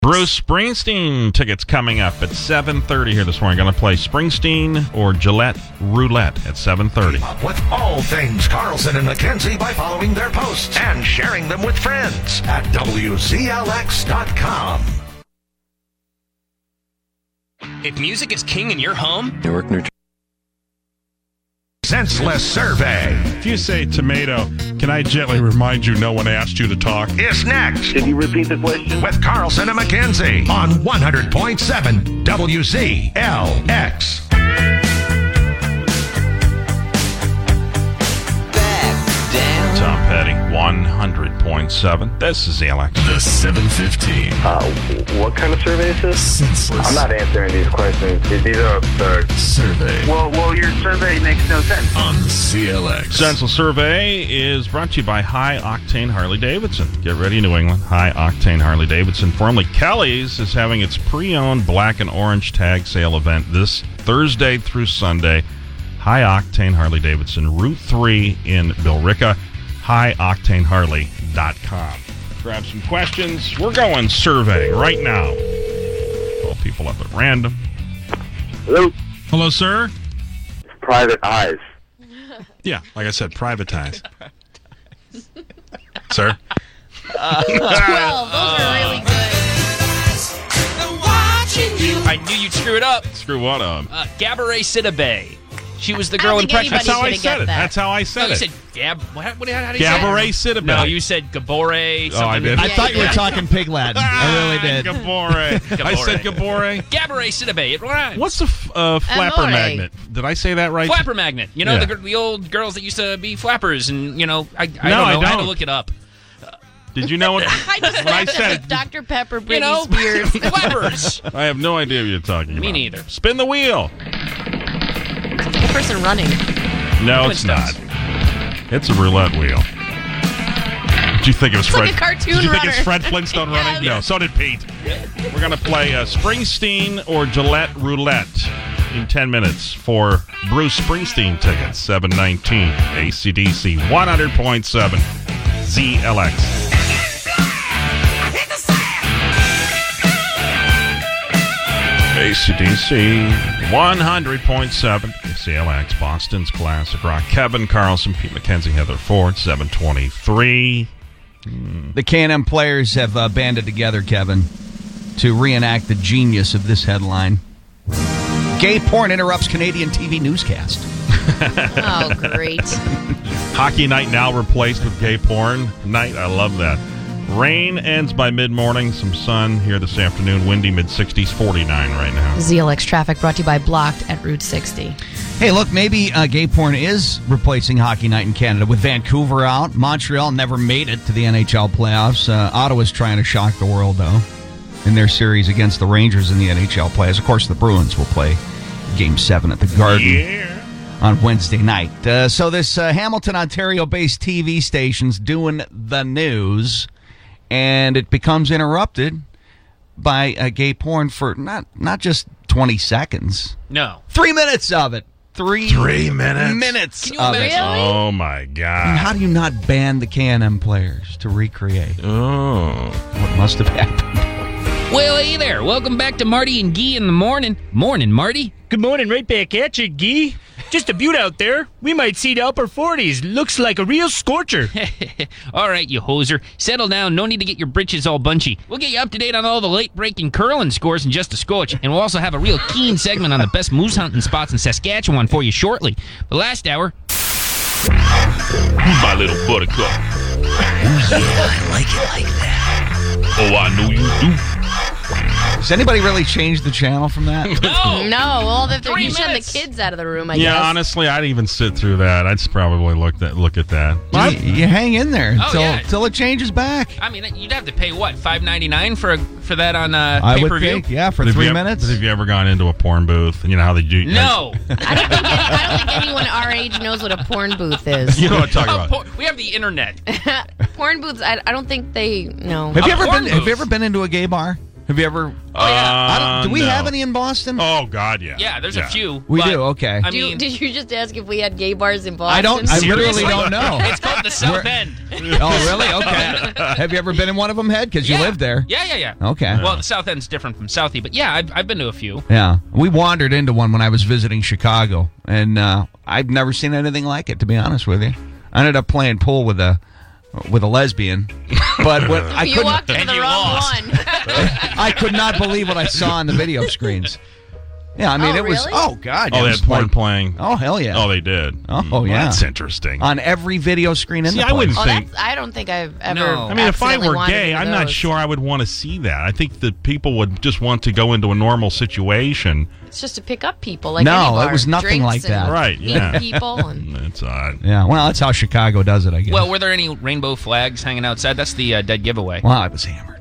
Bruce Springsteen tickets coming up at 7:30 here this morning. Going to play Springsteen or Gillette Roulette at 7:30. Keep up with all things Carlson and McKenzie by following their posts and sharing them with friends at WZLX.com. If music is king in your home, Senseless Survey If you say tomato, can I gently remind you no one asked you to talk? is next Can you repeat the question? with Carlson and McKenzie on 100.7 WZLX. Tom Petty, 100.7. This is ZLX. The 715. What kind of survey is this? Senseless I'm not answering these questions. These are absurd. Survey Well, your survey makes no sense. on CLX. Senseless Survey is brought to you by High Octane Harley Davidson. Get ready, New England. High Octane Harley Davidson, formerly Kelly's, is having its pre-owned black and orange tag sale event this Thursday through Sunday. High Octane Harley Davidson, Route 3 in Billerica. HighOctaneHarley.com. Grab some questions. We're going survey right now. Call people up at random. Hello? Hello, sir. Private eyes. Yeah, like I said, privatize. Sir? 12. Those are really good. I knew you'd screw it up. Screw what up? Gabourey Sidibe. She was the I girl don't in think Precious. That's how I anybody's gonna said get it. that. That's how I No, said you it. said how do you say Gabourey it? Sidibe. No, you said Gabore. Oh, I did. something. I thought you were talking pig Latin. I really did. Gabore. I said Gabore. Gabourey Sidibe. It rhymes. What's the flapper Amore. magnet? Did I say that right? Flapper magnet? You know, Yeah. the old girls that used to be flappers, and I No, don't know. I I had to don't. look it up. Did you know what? I just When I laughed said at the Dr. Pepper You Britney know, Spears. flappers. I have no idea what you're talking about. Me neither. Spin the wheel. The person running. No, it's not. It's a roulette wheel. Did you think it was It's Fred? like a cartoon Did you think it's runner. Fred Flintstone running? Yes. No, so did Pete. We're going to play Springsteen or Gillette Roulette in 10 minutes for Bruce Springsteen tickets. 719 ACDC 100.7 ZLX. ACDC 100.7 CLX, Boston's classic rock. Kevin Carlson, Pete McKenzie, Heather Ford, 723. The K&M players have banded together, Kevin, to reenact the genius of this headline. Gay porn interrupts Canadian TV newscast. Oh, great. Hockey night now replaced with gay porn night. I love that. Rain ends by mid-morning. Some sun here this afternoon. Windy mid-60s, 49 right now. ZLX traffic brought to you by Blocked at Route 60. Hey, look, maybe gay porn is replacing hockey night in Canada with Vancouver out. Montreal never made it to the NHL playoffs. Ottawa's trying to shock the world, though, in their series against the Rangers in the NHL playoffs. Of course, the Bruins will play Game 7 at the Garden on Wednesday night. So this Hamilton, Ontario-based TV station's doing the news, and it becomes interrupted by gay porn for not just 20 seconds. No. 3 minutes of it. 3 minutes? minutes Can you of it. imagine? Really? Oh, my And God. how do you not ban the K&M players to recreate Oh. what must have happened? Well, hey there. Welcome back to Marty and Guy in the morning. Morning, Marty. Good morning, right back at you, Guy. Just a beaut out there. We might see the upper 40s. Looks like a real scorcher. All right, you hoser. Settle down. No need to get your britches all bunchy. We'll get you up to date on all the late-breaking curling scores in just a scotch, and we'll also have a real keen segment on the best moose hunting spots in Saskatchewan for you shortly. The last hour... My little buttercup. I like it like that. Oh, I know you do. Does anybody really change the channel from that? No! No, well, if they're 3 you send the minutes. kids out of the room, I Yeah, guess. honestly, I'd even sit through that. I'd probably look at that. You hang in there yeah. until it changes back. I mean, you'd have to pay, what, $5.99 for that on I would pay-per-view? think, yeah, for But have 3 you ever- minutes. Have you ever gone into a porn booth? You know how they do? No! I don't think anyone our age knows what a porn booth is. You know what I'm talking Oh, about. we have the internet. Porn booths, I don't think they know. Have you ever porn been? Have you booth. ever been into a gay bar? Have you ever? Do we have any in Boston? Oh God, yeah. Yeah, there's a few. We but, do. Okay. I mean, Did you just ask if we had gay bars in Boston? I don't. I literally don't know. it's called the South End. Oh, really? Okay. Have you ever been in one of them, Head? Because you live there. Yeah. Okay. Well, the South End's different from Southie, but yeah, I've been to a few. Yeah. We wandered into one when I was visiting Chicago, and I've never seen anything like it, to be honest with you. I ended up playing pool with a lesbian, but what I You couldn't. walked into the wrong one. I could not believe what I saw on the video screens. Yeah, I mean, it was. Really? Oh God! Oh, it they was had porn like- playing. Oh hell yeah! Oh, they did. Oh, yeah. That's interesting. On every video screen in See, the I place. wouldn't Oh, think. I don't think I've ever. No. I mean, if I accidentally were wandered gay, into I'm not those. sure I would want to see that. I think that people would just want to go into a normal situation. It's just to pick up people. Like No, any bar. it was nothing Drinks like that. and Right, meet yeah. people and It's odd. Yeah, well, that's how Chicago does it, I guess. Well, were there any rainbow flags hanging outside? That's the dead giveaway. Well, I was hammered.